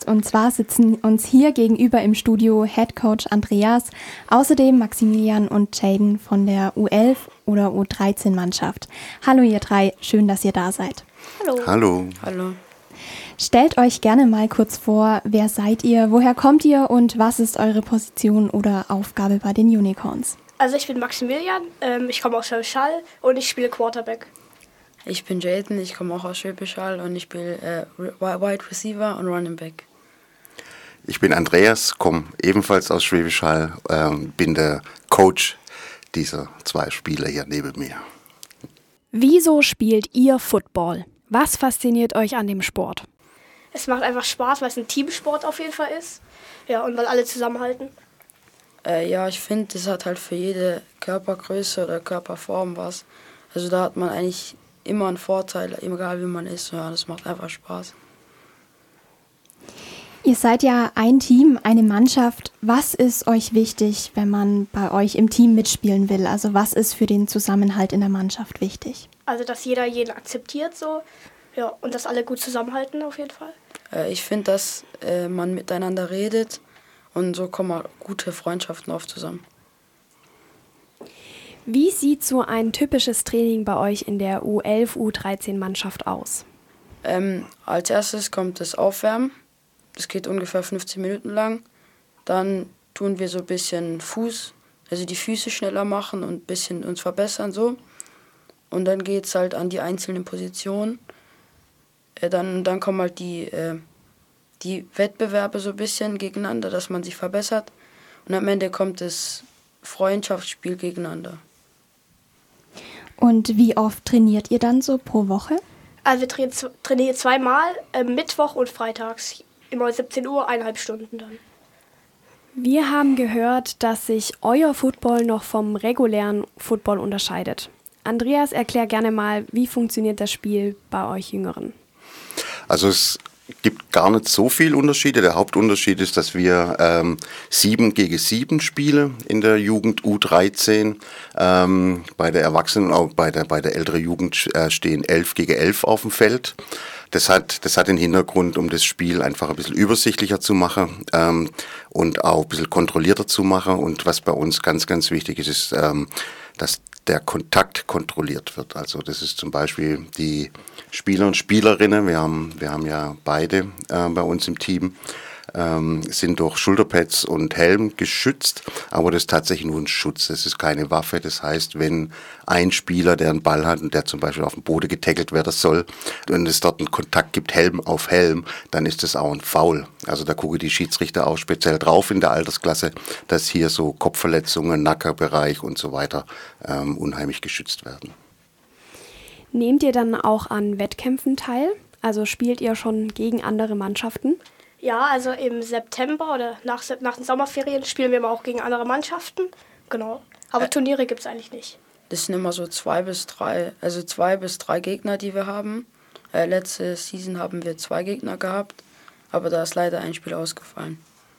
Und zwar sitzen uns hier gegenüber im Studio Head Coach Andreas, außerdem Maximilian und Jaden von der U11 oder U13 Mannschaft. Hallo ihr drei, schön, dass ihr da seid. Hallo. Hallo. Hallo. Stellt euch gerne mal kurz vor, wer seid ihr, woher kommt ihr und was ist eure Position oder Aufgabe bei den Unicorns? Also ich bin Maximilian, ich komme aus Schwäbisch Hall und ich spiele Quarterback. Ich bin Jaden, ich komme auch aus Schwäbisch Hall und ich spiele Wide Receiver und Running Back. Ich bin Andreas, komme ebenfalls aus Schwäbisch Hall, bin der Coach dieser zwei Spieler hier neben mir. Wieso spielt ihr Football? Was fasziniert euch an dem Sport? Es macht einfach Spaß, weil es ein Teamsport auf jeden Fall ist. Ja, und weil alle zusammenhalten. Ich finde, das hat halt für jede Körpergröße oder Körperform was. Also da hat man eigentlich immer einen Vorteil, egal wie man ist. Ja, das macht einfach Spaß. Ihr seid ja ein Team, eine Mannschaft. Was ist euch wichtig, wenn man bei euch im Team mitspielen will? Also was ist für den Zusammenhalt in der Mannschaft wichtig? Also dass jeder jeden akzeptiert so. Ja, und dass alle gut zusammenhalten auf jeden Fall. Ich finde, dass man miteinander redet und so kommen gute Freundschaften oft zusammen. Wie sieht so ein typisches Training bei euch in der U11, U13-Mannschaft aus? Als erstes kommt das Aufwärmen. Das geht ungefähr 15 Minuten lang. Dann tun wir so ein bisschen die Füße schneller machen und ein bisschen uns verbessern so. Und dann geht es halt an die einzelnen Positionen. Dann kommen halt die Wettbewerbe so ein bisschen gegeneinander, dass man sich verbessert. Und am Ende kommt das Freundschaftsspiel gegeneinander. Und wie oft trainiert ihr dann so pro Woche? Also wir trainieren zweimal, Mittwoch und freitags. Immer 17 Uhr, 1,5 Stunden dann. Wir haben gehört, dass sich euer Football noch vom regulären Football unterscheidet. Andreas, erklär gerne mal, wie funktioniert das Spiel bei euch Jüngeren? Also es gibt gar nicht so viele Unterschiede. Der Hauptunterschied ist, dass wir 7 gegen 7 spielen in der Jugend U13. Bei der Erwachsenen, auch bei der älteren Jugend stehen 11 gegen 11 auf dem Feld. Das hat den Hintergrund, um das Spiel einfach ein bisschen übersichtlicher zu machen und auch ein bisschen kontrollierter zu machen. Und was bei uns ganz, ganz wichtig ist, dass der Kontakt kontrolliert wird. Also das ist zum Beispiel die Spieler und Spielerinnen, wir haben ja beide bei uns im Team, sind durch Schulterpads und Helm geschützt, aber das ist tatsächlich nur ein Schutz, das ist keine Waffe. Das heißt, wenn ein Spieler, der einen Ball hat und der zum Beispiel auf dem Boden getackelt werden soll und es dort einen Kontakt gibt, Helm auf Helm, dann ist das auch ein Foul. Also da gucken die Schiedsrichter auch speziell drauf in der Altersklasse, dass hier so Kopfverletzungen, Nackerbereich und so weiter unheimlich geschützt werden. Nehmt ihr dann auch an Wettkämpfen teil? Also spielt ihr schon gegen andere Mannschaften? Ja, also im September oder nach den Sommerferien spielen wir mal auch gegen andere Mannschaften. Genau. Aber Turniere gibt es eigentlich nicht. Das sind immer so 2 bis 3 Gegner, die wir haben. Letzte Season haben wir 2 Gegner gehabt, aber da ist leider ein Spiel ausgefallen.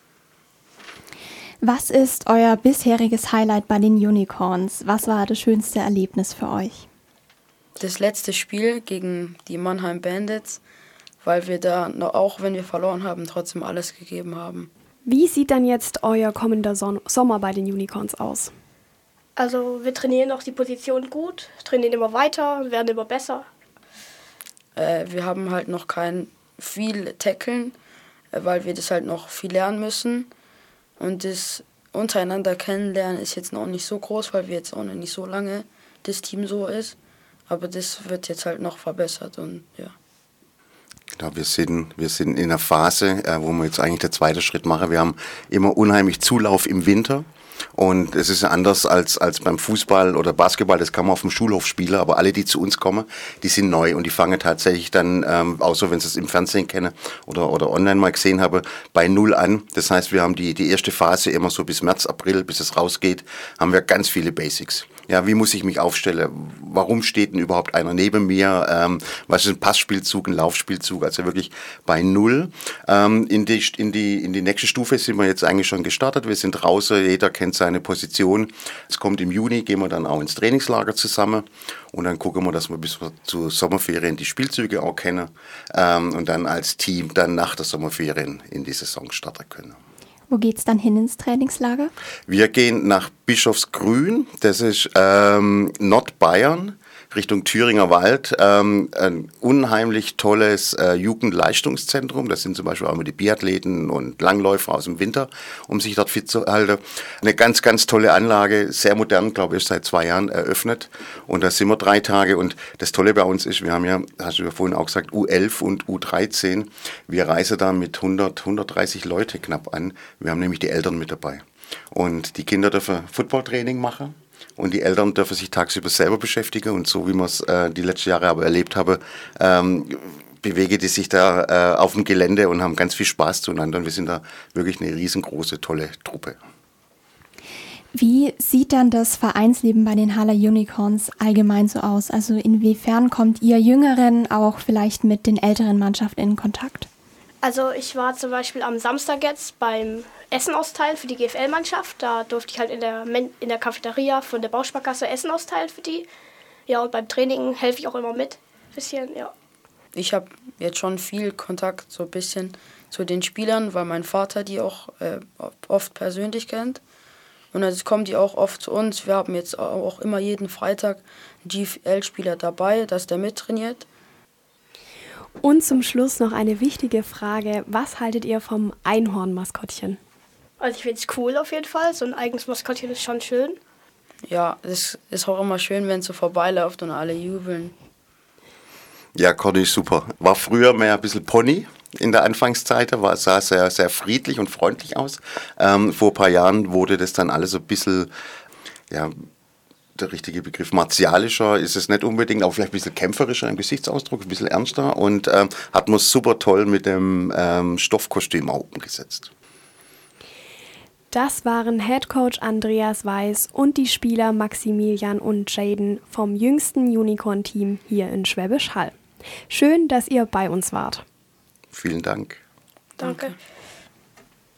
Was ist euer bisheriges Highlight bei den Unicorns? Was war das schönste Erlebnis für euch? Das letzte Spiel gegen die Mannheim Bandits, weil wir da, auch wenn wir verloren haben, trotzdem alles gegeben haben. Wie sieht dann jetzt euer kommender Sommer bei den Unicorns aus? Also wir trainieren noch die Position gut, trainieren immer weiter, werden immer besser. Wir haben halt noch kein viel Tackeln, weil wir das halt noch viel lernen müssen. Und das untereinander kennenlernen ist jetzt noch nicht so groß, weil wir jetzt auch noch nicht so lange das Team so ist. Aber das wird jetzt halt noch verbessert und ja. Ja, wir sind in einer Phase, wo wir jetzt eigentlich der zweite Schritt machen. Wir haben immer unheimlich Zulauf im Winter. Und es ist anders als beim Fußball oder Basketball, das kann man auf dem Schulhof spielen, aber alle, die zu uns kommen, die sind neu und die fangen tatsächlich dann, außer wenn sie es im Fernsehen kennen oder online mal gesehen haben, bei Null an. Das heißt, wir haben die erste Phase immer so bis März, April, bis es rausgeht, haben wir ganz viele Basics. Ja, wie muss ich mich aufstellen? Warum steht denn überhaupt einer neben mir? Was ist ein Passspielzug, ein Laufspielzug? Also wirklich bei Null. In die nächste Stufe sind wir jetzt eigentlich schon gestartet. Wir sind draußen, jeder kennt seine Position. Es kommt im Juni, gehen wir dann auch ins Trainingslager zusammen und dann gucken wir, dass wir bis zur Sommerferien die Spielzüge auch kennen und dann als Team dann nach der Sommerferien in die Saison starten können. Wo geht's dann hin ins Trainingslager? Wir gehen nach Bischofsgrün, das ist Nordbayern, Richtung Thüringer Wald. Ein unheimlich tolles Jugendleistungszentrum. Das sind zum Beispiel auch immer die Biathleten und Langläufer aus dem Winter, um sich dort fit zu halten. Eine ganz, ganz tolle Anlage, sehr modern, glaube ich, seit 2 Jahren eröffnet. Und da sind wir 3 Tage. Und das Tolle bei uns ist, wir haben ja, hast du ja vorhin auch gesagt, U11 und U13. Wir reisen da mit 130 Leute knapp an. Wir haben nämlich die Eltern mit dabei. Und die Kinder dürfen Footballtraining machen. Und die Eltern dürfen sich tagsüber selber beschäftigen. Und so wie wir es die letzten Jahre aber erlebt haben, bewegen die sich da auf dem Gelände und haben ganz viel Spaß zueinander. Und wir sind da wirklich eine riesengroße, tolle Truppe. Wie sieht dann das Vereinsleben bei den Haller Unicorns allgemein so aus? Also inwiefern kommt ihr Jüngeren auch vielleicht mit den älteren Mannschaften in Kontakt? Also ich war zum Beispiel am Samstag jetzt beim Essen austeilen für die GFL-Mannschaft. Da durfte ich halt in der Cafeteria von der Bausparkasse Essen austeilen für die. Ja, und beim Training helfe ich auch immer mit. Bisschen, ja. Ich habe jetzt schon viel Kontakt so ein bisschen zu den Spielern, weil mein Vater die auch oft persönlich kennt. Und jetzt kommen die auch oft zu uns. Wir haben jetzt auch immer jeden Freitag einen GFL-Spieler dabei, dass der mittrainiert. Und zum Schluss noch eine wichtige Frage. Was haltet ihr vom Einhorn-Maskottchen? Also ich finde es cool auf jeden Fall. So ein eigenes Maskottchen ist schon schön. Ja, es ist auch immer schön, wenn es so vorbeiläuft und alle jubeln. Ja, Conny ist super. War früher mehr ein bisschen Pony in der Anfangszeit, sah sehr, sehr friedlich und freundlich aus. Vor ein paar Jahren wurde das dann alles so ein bisschen, ja, der richtige Begriff, martialischer ist es nicht unbedingt, aber vielleicht ein bisschen kämpferischer im Gesichtsausdruck, ein bisschen ernster und hat man super toll mit dem Stoffkostüm auch umgesetzt. Das waren Headcoach Andreas Weiß und die Spieler Maximilian und Jaden vom jüngsten Unicorn-Team hier in Schwäbisch Hall. Schön, dass ihr bei uns wart. Vielen Dank. Danke.